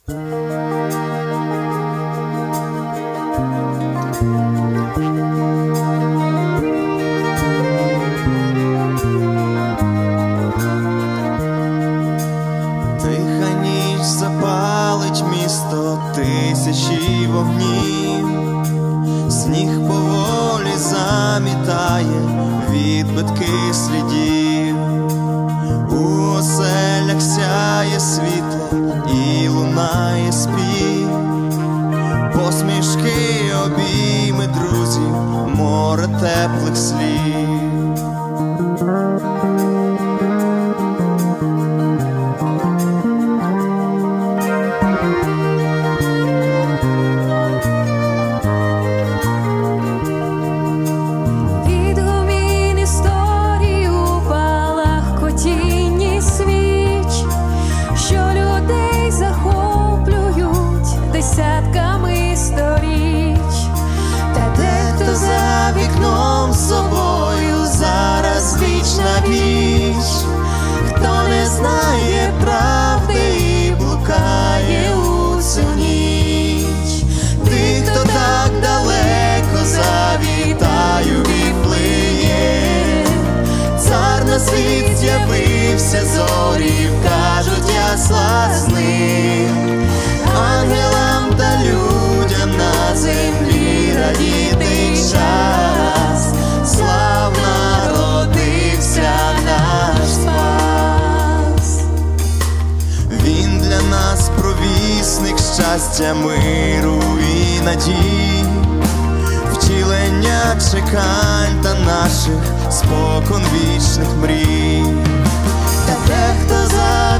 Тиха ніч запалить місто тисячі вогнів, сніг поволі замітає відбитки слідів. У оселях сяє світло і лунає спів, посмішки, обійми друзів, море теплих слів. Десятками сторіч, та дехто за вікном собою зараз вічна піч. Хто не знає правди і блукає у цю ніч, тих, хто так далеко завітаю Віфлеєм. Цар на світ з'явився, зорі кажуть ясла з ним. Ангелам та людям на землі радіти час, слав народився наш Спас. Він для нас провісник щастя, миру і надій, втілення чекань та наших споконвічних мрій. Та дехто за